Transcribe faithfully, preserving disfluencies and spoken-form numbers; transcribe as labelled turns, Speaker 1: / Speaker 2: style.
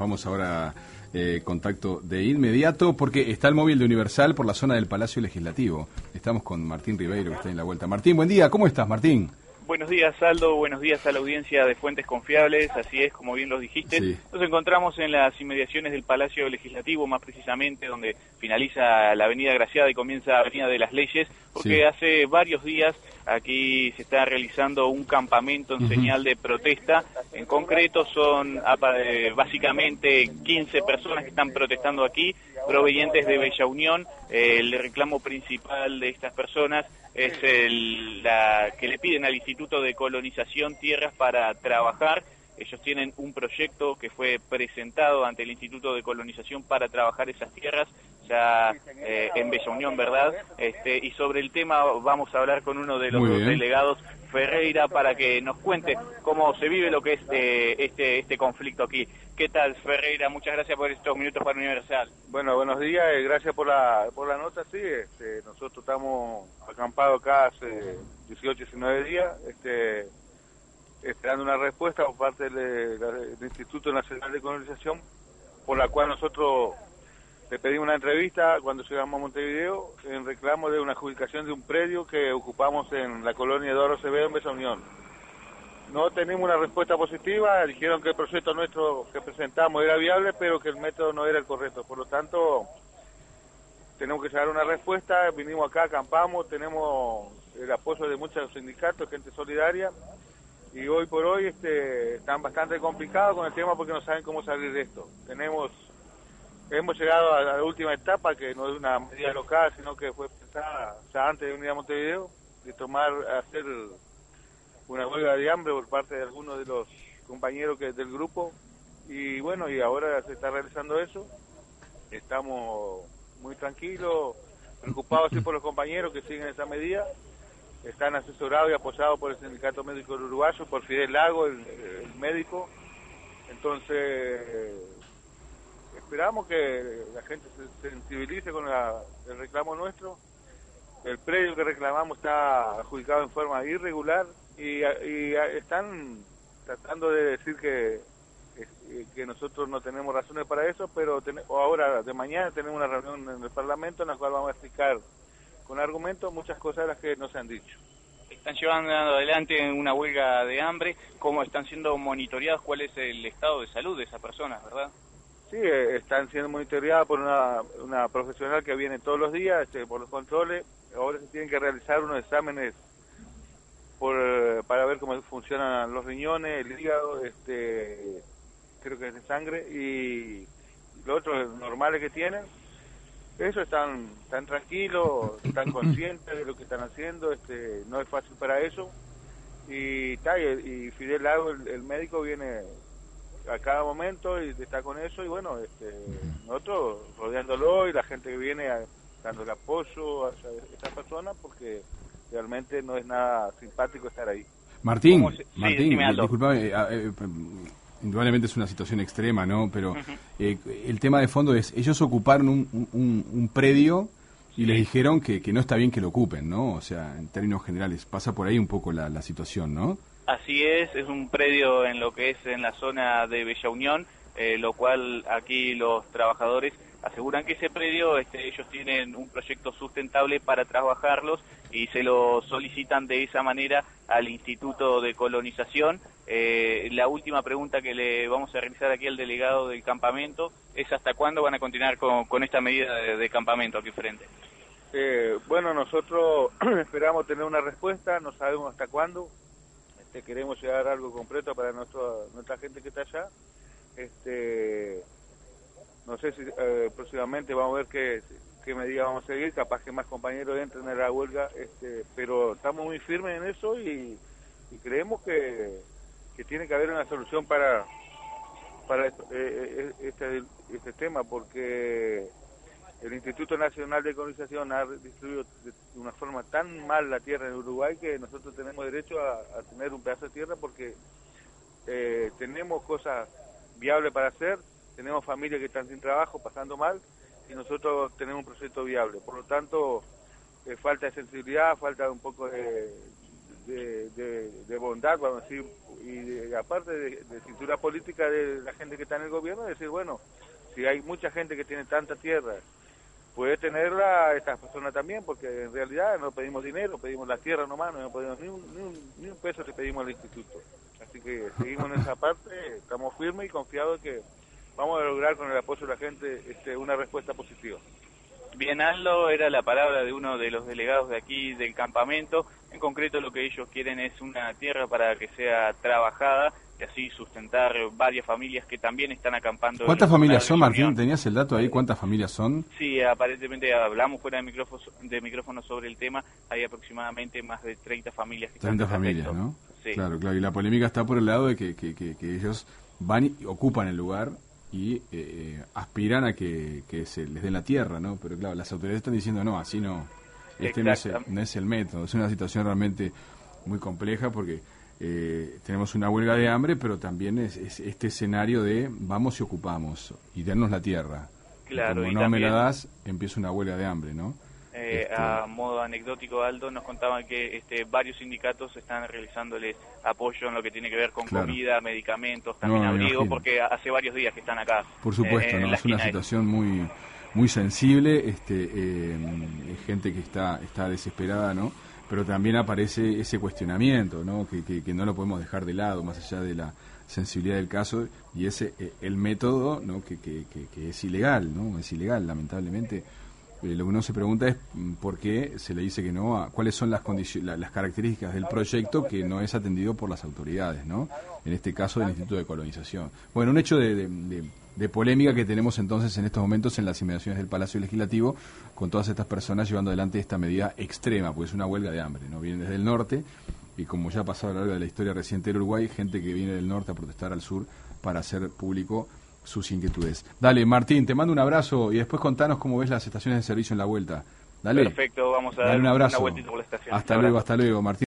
Speaker 1: vamos ahora eh, contacto de inmediato porque está el móvil de Universal por la zona del Palacio Legislativo. Estamos con Martín Ribeiro, que está en la vuelta. Martín, buen día, ¿cómo estás, Martín?
Speaker 2: Buenos días, Aldo, buenos días a la audiencia de Fuentes Confiables, así es, como bien los dijiste. Sí. Nos encontramos en las inmediaciones del Palacio Legislativo, más precisamente donde finaliza la Avenida Graciada y comienza la Avenida de las Leyes, porque sí. hace varios días aquí se está realizando un campamento en uh-huh. señal de protesta. En concreto son eh, básicamente quince personas que están protestando aquí, provenientes de Bella Unión. Eh, el reclamo principal de estas personas es el, la que le piden al Instituto de Colonización tierras para trabajar. Ellos tienen un proyecto que fue presentado ante el Instituto de Colonización para trabajar esas tierras ya eh, en Bella Unión, ¿verdad? Este, y sobre el tema vamos a hablar con uno de los dos delegados, Ferreira, para que nos cuente cómo se vive lo que es eh, este este conflicto aquí. ¿Qué tal, Ferreira? Muchas gracias por estos minutos para Universal.
Speaker 3: Bueno, buenos días, eh, gracias por la por la nota, sí, este, nosotros estamos acampados acá hace dieciocho, diecinueve días, este, esperando una respuesta por parte del, del Instituto Nacional de Colonización, por la cual nosotros le pedimos una entrevista cuando llegamos a Montevideo en reclamo de una adjudicación de un predio que ocupamos en la colonia Eduardo Acevedo en Bella Unión. No tenemos una respuesta positiva, dijeron que el proyecto nuestro que presentamos era viable, pero que el método no era el correcto. Por lo tanto, tenemos que llegar a una respuesta, vinimos acá, acampamos, tenemos el apoyo de muchos sindicatos, gente solidaria, y hoy por hoy este, están bastante complicados con el tema porque no saben cómo salir de esto. Tenemos, hemos llegado a la última etapa, que no es una medida local, sino que fue pensada ya antes de venir a Montevideo, de tomar, hacer una huelga de hambre por parte de algunos de los compañeros que del grupo, y bueno, y ahora se está realizando eso. Estamos muy tranquilos, preocupados sí por los compañeros que siguen esa medida. Están asesorados y apoyados por el Sindicato Médico Uruguayo, por Fidel Lago, el, el médico. Entonces, esperamos que la gente se sensibilice con la, el reclamo nuestro. El predio que reclamamos está adjudicado en forma irregular y, y están tratando de decir que, que nosotros no tenemos razones para eso, pero ten, ahora de mañana tenemos una reunión en el Parlamento en la cual vamos a explicar con argumentos muchas cosas de las que no se han dicho.
Speaker 2: Están llevando adelante una huelga de hambre. ¿Cómo están siendo monitoreados? ¿Cuál es el estado de salud de esas personas, verdad?
Speaker 3: Sí, eh, están siendo monitoreadas por una, una profesional que viene todos los días este, por los controles. Ahora se tienen que realizar unos exámenes por, para ver cómo funcionan los riñones, el hígado, este, creo que es de sangre, y los otros normales que tienen. Eso están, están tranquilos, están conscientes de lo que están haciendo, este, no es fácil para eso. Y, ta, y, y Fidel Lago, el, el médico, viene a cada momento y está con eso, y bueno, este, nosotros rodeándolo y la gente que viene a, dándole apoyo a estas personas, porque realmente no es nada simpático estar ahí.
Speaker 1: Martín, se... Martín, sí, disculpame, eh, eh, indudablemente es una situación extrema, ¿no? Pero uh-huh. eh, el tema de fondo es, ellos ocuparon un, un, un predio y sí. les dijeron que, que no está bien que lo ocupen, ¿no? O sea, en términos generales, pasa por ahí un poco la, la situación, ¿no?
Speaker 2: Así es, es un predio en lo que es en la zona de Bella Unión, eh, lo cual aquí los trabajadores aseguran que ese predio, este, ellos tienen un proyecto sustentable para trabajarlos y se lo solicitan de esa manera al Instituto de Colonización. Eh, la última pregunta que le vamos a realizar aquí al delegado del campamento es ¿hasta cuándo van a continuar con, con esta medida de, de campamento aquí frente?
Speaker 3: Eh, bueno, nosotros esperamos tener una respuesta, no sabemos hasta cuándo. Este, queremos llegar a algo completo para nuestro, nuestra gente que está allá. Este, no sé si eh, próximamente vamos a ver qué, qué medida vamos a seguir, capaz que más compañeros entren en la huelga, este, pero estamos muy firmes en eso y, y creemos que, que tiene que haber una solución para, para esto, eh, este, este tema, porque el Instituto Nacional de Colonización ha distribuido de una forma tan mal la tierra en Uruguay que nosotros tenemos derecho a, a tener un pedazo de tierra porque eh, tenemos cosas viables para hacer, tenemos familias que están sin trabajo, pasando mal, y nosotros tenemos un proyecto viable. Por lo tanto, eh, falta de sensibilidad, falta un poco de, de, de, de bondad, vamos a decir, y de, aparte de, de cintura política de la gente que está en el gobierno, decir, bueno, si hay mucha gente que tiene tanta tierra, puede tenerla esta persona también, porque en realidad no pedimos dinero, pedimos la tierra nomás, no pedimos ni un, ni un, ni un peso que pedimos al instituto. Así que seguimos en esa parte, estamos firmes y confiados que vamos a lograr con el apoyo de la gente este, una respuesta positiva.
Speaker 2: Bien, Aldo, era la palabra de uno de los delegados de aquí del campamento. En concreto lo que ellos quieren es una tierra para que sea trabajada y así sustentar varias familias que también están acampando.
Speaker 1: ¿Cuántas familias son, Martín? ¿Tenías el dato ahí? ¿Cuántas familias son?
Speaker 2: Sí, aparentemente hablamos fuera de micrófono, de micrófono sobre el tema. Hay aproximadamente más de treinta familias que
Speaker 1: treinta
Speaker 2: están
Speaker 1: familias, ¿no?
Speaker 2: Sí.
Speaker 1: Claro, claro. Y la polémica está por el lado de que, que, que, que ellos van y ocupan el lugar y eh, aspiran a que, que se les den la tierra, ¿no? Pero claro, las autoridades están diciendo, no, así no, este no es, el, no es el método. Es una situación realmente muy compleja porque eh, tenemos una huelga de hambre, pero también es, es este escenario de vamos y ocupamos y dennos la tierra.
Speaker 2: Claro,
Speaker 1: y como
Speaker 2: y
Speaker 1: no
Speaker 2: también,
Speaker 1: me la das, empieza una huelga de hambre, ¿no?
Speaker 2: Eh,
Speaker 1: este...
Speaker 2: A modo anecdótico, Aldo, nos contaban que este, varios sindicatos están realizándoles apoyo en lo que tiene que ver con claro. comida, medicamentos, también no, abrigo, porque hace varios días que están acá.
Speaker 1: Por supuesto, eh, ¿no? Es una situación muy muy sensible, este, eh, gente que está está desesperada, ¿no? Pero también aparece ese cuestionamiento, ¿no? Que, que, que no lo podemos dejar de lado, más allá de la sensibilidad del caso, y ese eh, el método, ¿no? Que, que, que, que es ilegal, ¿no? Es ilegal, lamentablemente. Eh, lo que uno se pregunta es por qué se le dice que no, a cuáles son las condiciones, la, las características del proyecto que no es atendido por las autoridades, ¿no? En este caso del Instituto de Colonización. Bueno, un hecho de, de, de, de polémica que tenemos entonces en estos momentos en las inmediaciones del Palacio Legislativo, con todas estas personas llevando adelante esta medida extrema, porque es una huelga de hambre, ¿no? Vienen desde el norte y como ya ha pasado a lo largo de la historia reciente del Uruguay, gente que viene del norte a protestar al sur para hacer público sus inquietudes. Dale, Martín, te mando un abrazo y después contanos cómo ves las estaciones de servicio en la vuelta. Dale.
Speaker 2: Perfecto, vamos a
Speaker 1: Dale
Speaker 2: dar
Speaker 1: un abrazo.
Speaker 2: Una vueltita por la estación.
Speaker 1: Hasta luego, hasta luego, Martín.